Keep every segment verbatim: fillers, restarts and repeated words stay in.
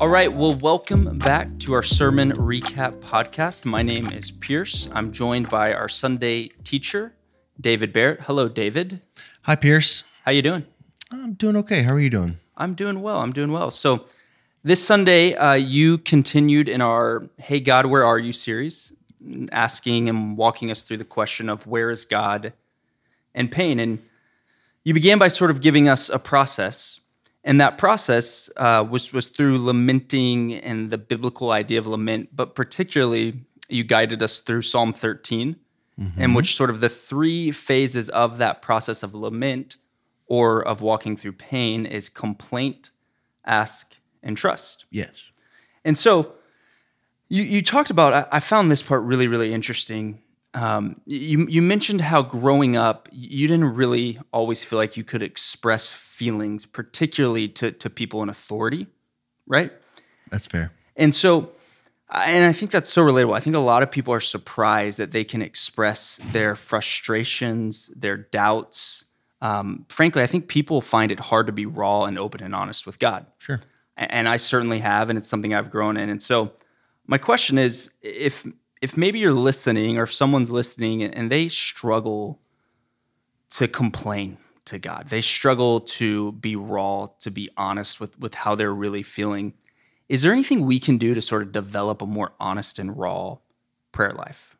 All right, well, welcome back to our sermon recap podcast. My name is Pierce. I'm joined by our Sunday teacher, David Barrett. Hello, David. Hi, Pierce. How you doing? I'm doing okay. How are you doing? I'm doing well. I'm doing well. So this Sunday, uh, you continued in our Hey God, Where Are You series, asking and walking us through the question of where is God and pain. And you began by sort of giving us a process. And that process uh, was, was through lamenting and the biblical idea of lament, but particularly you guided us through Psalm thirteen, mm-hmm. in which sort of the three phases of that process of lament or of walking through pain is complaint, ask, and trust. Yes. And so you, you talked about, I, I found this part really, really interesting. Um, you, you mentioned how growing up, you didn't really always feel like you could express feelings, particularly to, to people in authority, right? That's fair. And so, and I think that's so relatable. I think a lot of people are surprised that they can express their frustrations, their doubts. Um, frankly, I think people find it hard to be raw and open and honest with God. Sure. And I certainly have, and it's something I've grown in. And so my question is, if if maybe you're listening or if someone's listening and they struggle to complain to God, they struggle to be raw, to be honest with, with how they're really feeling, is there anything we can do to sort of develop a more honest and raw prayer life?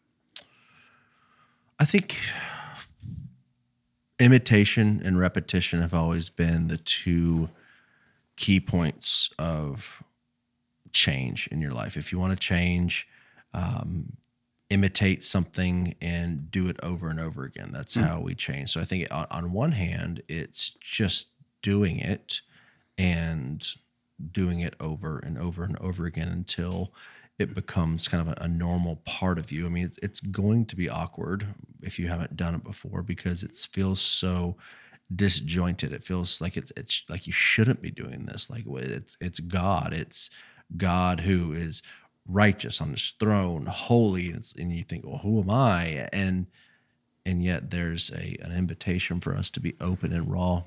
I think imitation and repetition have always been the two key points of change in your life. If you want to change, um, imitate something and do it over and over again. That's mm. how we change. So I think on, on one hand, it's just doing it and doing it over and over and over again until it becomes kind of a, a normal part of you. I mean, it's, it's going to be awkward if you haven't done it before because it feels so disjointed. It feels like it's it's like you shouldn't be doing this. Like it's it's God. It's God who is righteous on his throne, holy, and, and you think, well, who am I? And and yet there's a an invitation for us to be open and raw.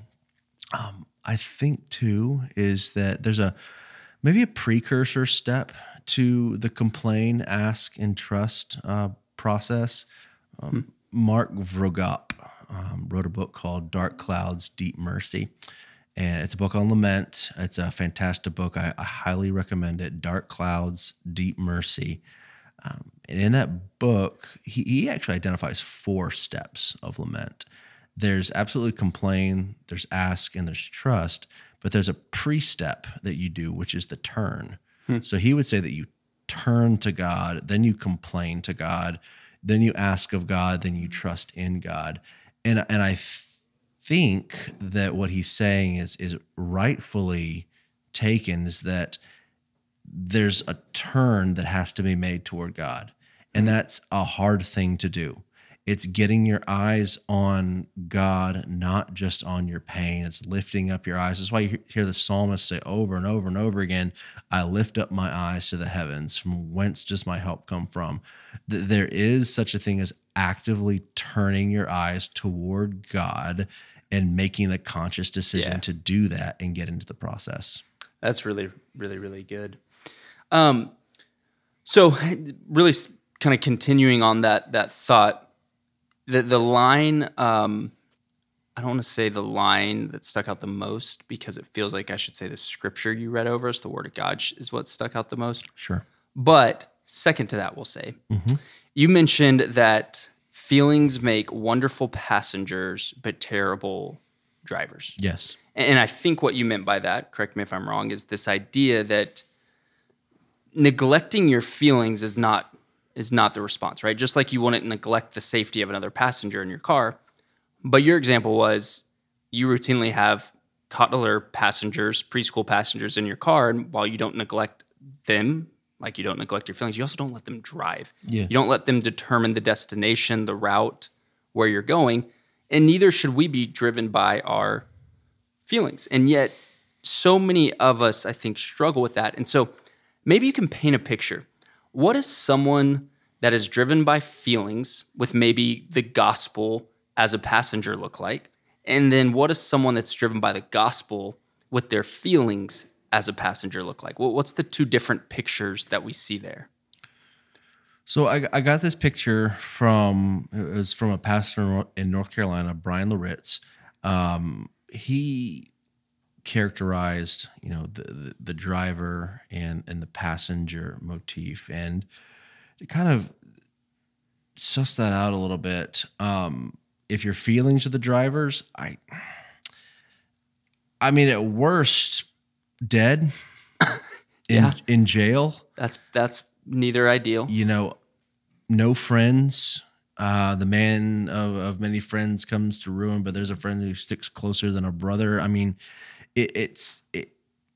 Um, I think too is that there's a maybe a precursor step to the complain, ask, and trust uh, process. Um, hmm. Mark Vroegop um, wrote a book called Dark Clouds, Deep Mercy. And it's a book on lament. It's a fantastic book. I, I highly recommend it. Dark Clouds, Deep Mercy. Um, and in that book, he, he actually identifies four steps of lament. There's absolutely complain, there's ask, and there's trust. But there's a pre-step that you do, which is the turn. Hmm. So he would say that you turn to God, then you complain to God, then you ask of God, then you trust in God. And, and I th- think that what he's saying is is rightfully taken is that there's a turn that has to be made toward God. And that's a hard thing to do. It's getting your eyes on God, not just on your pain. It's lifting up your eyes. That's why you hear the psalmist say over and over and over again, I lift up my eyes to the heavens. From whence does my help come from? There is such a thing as actively turning your eyes toward God and making the conscious decision yeah. to do that and get into the process. That's really, really, really good. Um, so really kind of continuing on that that thought, the, the line, um, I don't want to say the line that stuck out the most because it feels like I should say the scripture you read over us, the word of God is what stuck out the most. Sure. But second to that, we'll say, mm-hmm. you mentioned that feelings make wonderful passengers, but terrible drivers. Yes. And I think what you meant by that, correct me if I'm wrong, is this idea that neglecting your feelings is not is not the response, right? Just like you wouldn't neglect the safety of another passenger in your car. But your example was you routinely have toddler passengers, preschool passengers in your car, and while you don't neglect them, like you don't neglect your feelings, you also don't let them drive. Yeah. You don't let them determine the destination, the route, where you're going, and neither should we be driven by our feelings. And yet, so many of us, I think, struggle with that. And so maybe you can paint a picture. What does someone that is driven by feelings with maybe the gospel as a passenger look like? And then what does someone that's driven by the gospel with their feelings as a passenger look like? What's the two different pictures that we see there? So I, I got this picture from, it was from a pastor in North Carolina, Brian Loritz. Um, he characterized, you know, the, the, the driver and, and the passenger motif, and to kind of suss that out a little bit. Um, if your feelings are the drivers, I, I mean, at worst, dead in, Yeah. in jail, That's that's neither ideal. you know, no friends. Uh, the man of, of many friends comes to ruin, but there's a friend who sticks closer than a brother. I mean, it, it's, it,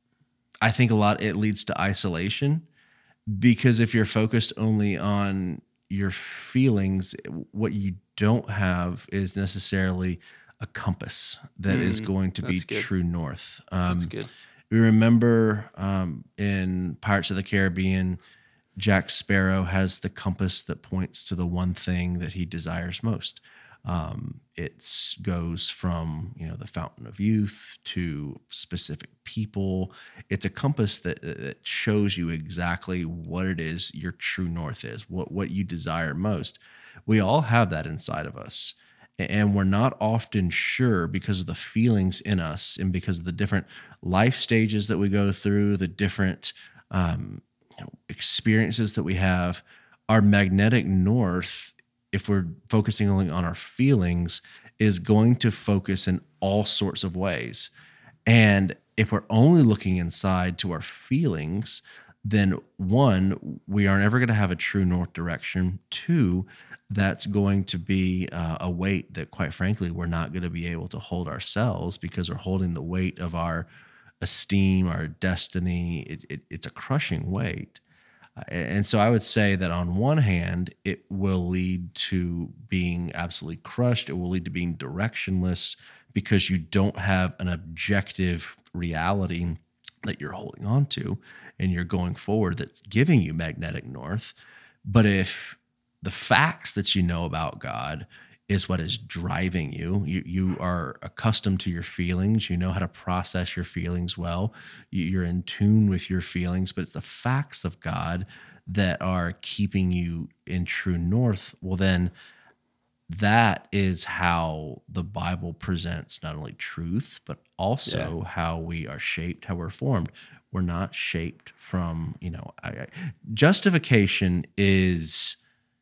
I think a lot, it leads to isolation, because if you're focused only on your feelings, what you don't have is necessarily a compass that is going to be that's good. true north. Um, That's good. we remember um, in Pirates of the Caribbean, Jack Sparrow has the compass that points to the one thing that he desires most. Um, it goes from, you know, the fountain of youth to specific people. It's a compass that, that shows you exactly what it is your true north is, what, what you desire most. We all have that inside of us. And we're not often sure, because of the feelings in us and because of the different life stages that we go through, the different um, you know, experiences that we have. Our magnetic north, if we're focusing only on our feelings, is going to focus in all sorts of ways. And if we're only looking inside to our feelings, then one, we aren't ever going to have a true north direction. Two, that's going to be uh, a weight that, quite frankly, we're not going to be able to hold ourselves, because we're holding the weight of our esteem, our destiny. It, it, it's a crushing weight. Uh, and so I would say that on one hand, it will lead to being absolutely crushed. It will lead to being directionless, because you don't have an objective reality that you're holding on to and you're going forward that's giving you magnetic north. But if the facts that you know about God is what is driving you, you, you are accustomed to your feelings, you know how to process your feelings well, you're in tune with your feelings, but it's the facts of God that are keeping you in true north, well, then that is how the Bible presents not only truth, but also Yeah. how we are shaped, how we're formed. We're not shaped from, you know, I, I, justification is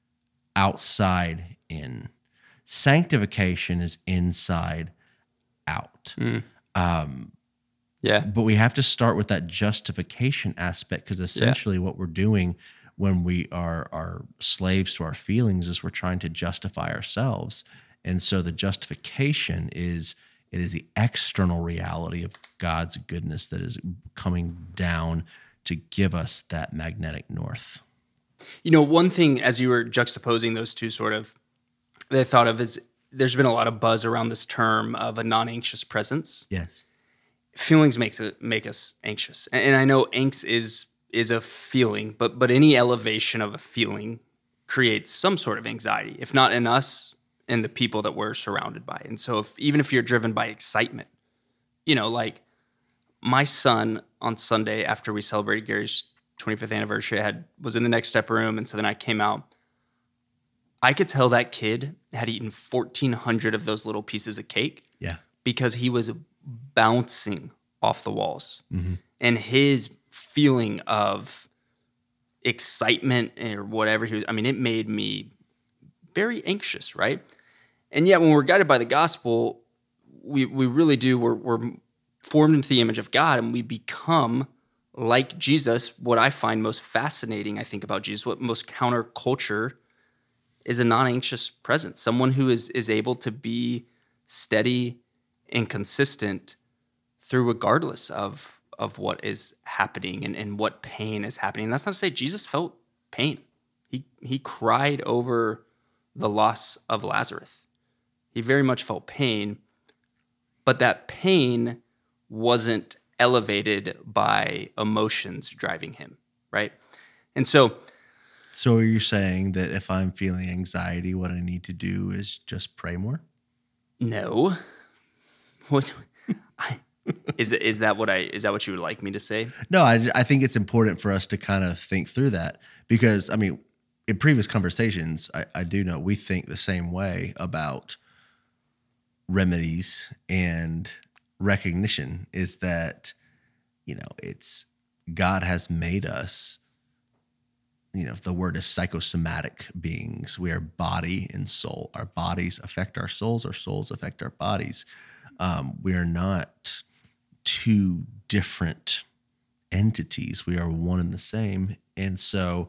outside in. Sanctification is inside out. Um, Yeah. but we have to start with that justification aspect, because essentially what we're doing when we are, are slaves to our feelings is we're trying to justify ourselves. And so the justification is, it is the external reality of God's goodness that is coming down to give us that magnetic north. You know, one thing as you were juxtaposing those two sort of, that I thought of is there's been a lot of buzz around this term of a non-anxious presence. Yes. Feelings makes it make us anxious. And, and I know angst is is a feeling, but but any elevation of a feeling creates some sort of anxiety, if not in us, in the people that we're surrounded by. And so if even if you're driven by excitement, you know, like my son on Sunday after we celebrated Gary's twenty-fifth anniversary, I had was in the Next Step room, and so then I came out. I could tell that kid had eaten fourteen hundred of those little pieces of cake. Yeah. Because he was bouncing off the walls. Mm-hmm. And his feeling of excitement or whatever he was, I mean, it made me very anxious, right? And yet when we're guided by the gospel, we we really do, we're, we're formed into the image of God, and we become like Jesus. What I find most fascinating, I think, about Jesus, what most counterculture is, a non-anxious presence, someone who is is able to be steady and consistent through regardless of of what is happening and, and what pain is happening. That's not to say Jesus felt pain. He he cried over the loss of Lazarus. He very much felt pain, but that pain wasn't elevated by emotions driving him, right? And so So are you saying that if I'm feeling anxiety, what I need to do is just pray more? no. What I Is is that what I is that what you would like me to say? No, I, I think it's important for us to kind of think through that because, I mean, in previous conversations, I, I do know we think the same way about remedies and recognition is that, you know, it's God has made us, you know, the word is psychosomatic beings. We are body and soul. Our bodies affect our souls. Our souls affect our bodies. Um, we are not two different entities. We are one and the same. And so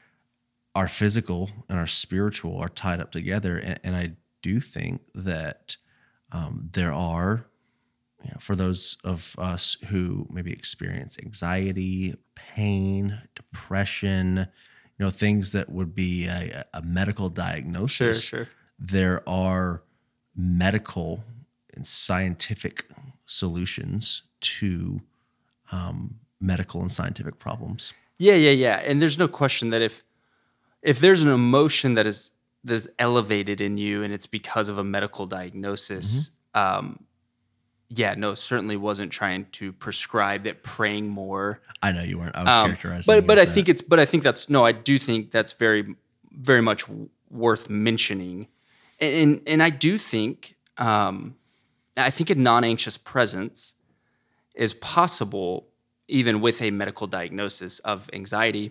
our physical and our spiritual are tied up together. And, and I do think that um, there are, you know, for those of us who maybe experience anxiety, pain, depression, you know, things that would be a, a medical diagnosis, Sure, sure. there are medical and scientific solutions to um, medical and scientific problems. Yeah, yeah, yeah. And there's no question that if if there's an emotion that is that is elevated in you and it's because of a medical diagnosis, mm-hmm. um, yeah, no, certainly wasn't trying to prescribe that praying more. I know you weren't. I was um, characterizing. But but I that. think it's but I think that's no, I do think that's very very much worth mentioning, and and, and I do think um, I think a non-anxious presence is possible even with a medical diagnosis of anxiety.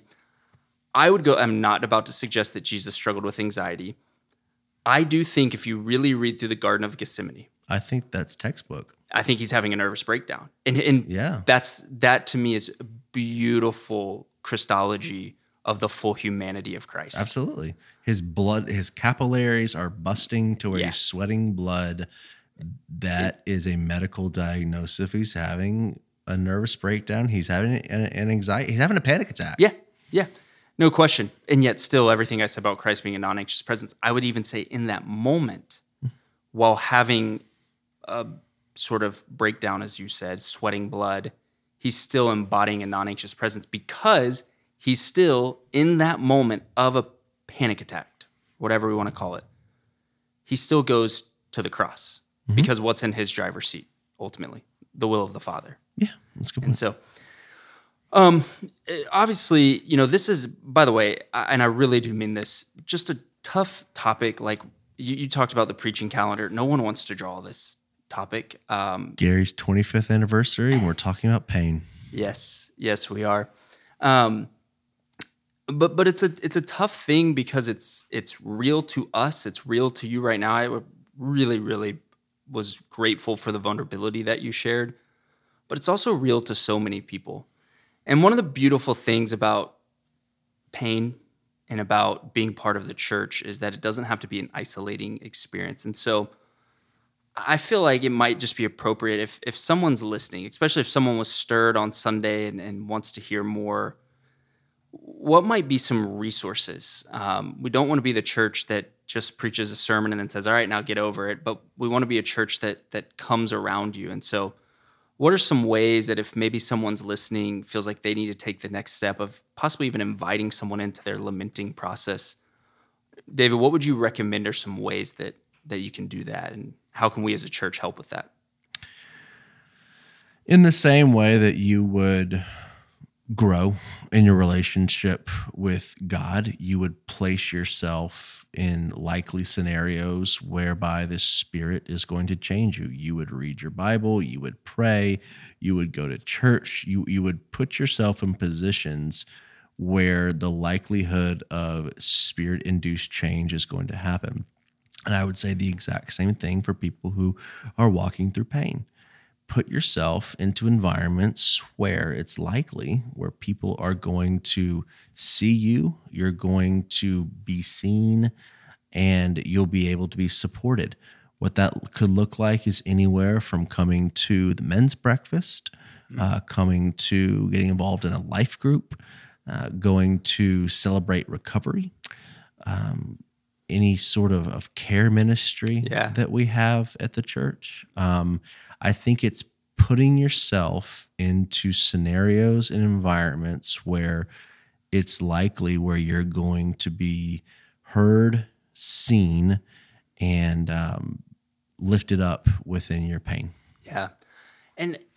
I would go, I'm not about to suggest that Jesus struggled with anxiety. I do think if you really read through the Garden of Gethsemane, I think that's textbook. I think he's having a nervous breakdown. And, and yeah. that's that to me is a beautiful Christology of the full humanity of Christ. Absolutely. His blood, his capillaries are busting to where Yeah. he's sweating blood. That it, is a medical diagnosis. He's having a nervous breakdown. He's having an, an anxiety. He's having a panic attack. Yeah, yeah. No question. And yet still everything I said about Christ being a non-anxious presence, I would even say in that moment, while having a sort of breakdown, as you said, sweating blood, he's still embodying a non-anxious presence because he's still in that moment of a panic attack, whatever we want to call it. He still goes to the cross mm-hmm. because what's in his driver's seat, ultimately? The will of the Father. Yeah, that's a good point. And so, um, obviously, you know, this is, by the way, and I really do mean this, just a tough topic. Like you, you talked about the preaching calendar. No one wants to draw this topic. Um, Gary's twenty-fifth anniversary, and we're talking about pain. Yes, yes, we are. Um, but but it's a it's a tough thing because it's it's real to us. It's real to you right now. I really, really was grateful for the vulnerability that you shared, but it's also real to so many people. And one of the beautiful things about pain and about being part of the church is that it doesn't have to be an isolating experience. And so I feel like it might just be appropriate if if someone's listening, especially if someone was stirred on Sunday and, and wants to hear more, what might be some resources? Um, we don't want to be the church that just preaches a sermon and then says, all right, now get over it. But we want to be a church that that comes around you. And so what are some ways that if maybe someone's listening, feels like they need to take the next step of possibly even inviting someone into their lamenting process? David, what would you recommend are some ways that that you can do that? And how can we as a church help with that? In the same way that you would grow in your relationship with God, you would place yourself in likely scenarios whereby the Spirit is going to change you. You would read your Bible, you would pray, you would go to church, you, you would put yourself in positions where the likelihood of Spirit-induced change is going to happen. And I would say the exact same thing for people who are walking through pain. Put yourself into environments where it's likely where people are going to see you, you're going to be seen, and you'll be able to be supported. What that could look like is anywhere from coming to the men's breakfast, mm-hmm. uh, coming to getting involved in a life group, uh, going to celebrate recovery, um, any sort of, of care ministry yeah. that we have at the church. Um, I think it's putting yourself into scenarios and environments where it's likely where you're going to be heard, seen, and um, lifted up within your pain. Yeah. And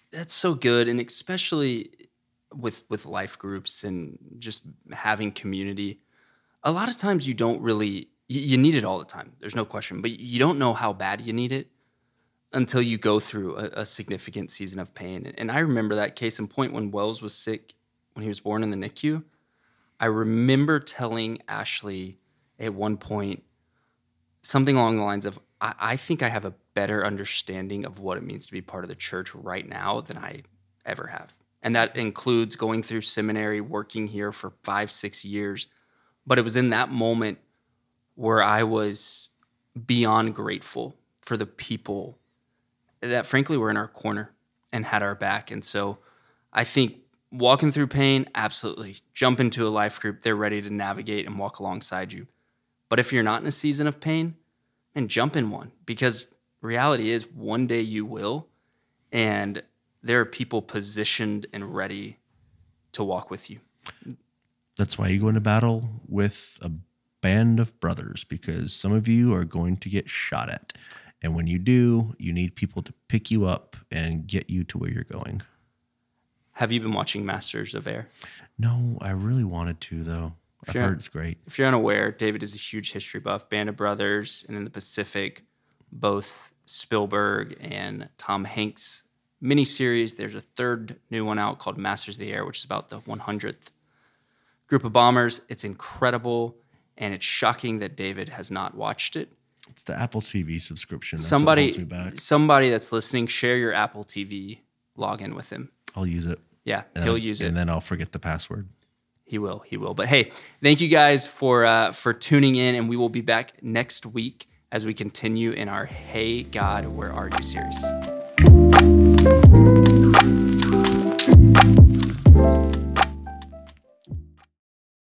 That's so good, and especially with with life groups and just having community. A lot of times you don't really you, you need it all the time. There's no question, but you don't know how bad you need it until you go through a, a significant season of pain. And I remember that case in point when Wells was sick when he was born in the N I C U. I remember telling Ashley at one point something along the lines of, I, I think I have a better understanding of what it means to be part of the church right now than I ever have. And that includes going through seminary, working here for five, six years. But it was in that moment where I was beyond grateful for the people that frankly were in our corner and had our back. And so I think walking through pain, absolutely. Jump into a life group. They're ready to navigate and walk alongside you. But if you're not in a season of pain, then jump in one, because reality is one day you will, and there are people positioned and ready to walk with you. That's why you go into battle with a band of brothers, because some of you are going to get shot at. And when you do, you need people to pick you up and get you to where you're going. Have you been watching Masters of Air? No, I really wanted to, though. I've heard it's great. If you're unaware, David is a huge history buff. Band of Brothers, and in the Pacific, both Spielberg and Tom Hanks miniseries. There's a third new one out called Masters of the Air, which is about the one hundredth group of bombers. It's incredible, and it's shocking that David has not watched it. It's the Apple T V subscription. That's somebody, what holds me back. Somebody that's listening, share your Apple T V login with him. I'll use it. Yeah, and he'll then, use it. And then I'll forget the password. He will. He will. But hey, thank you guys for uh, for tuning in, and we will be back next week as we continue in our Hey God, Where Are You series.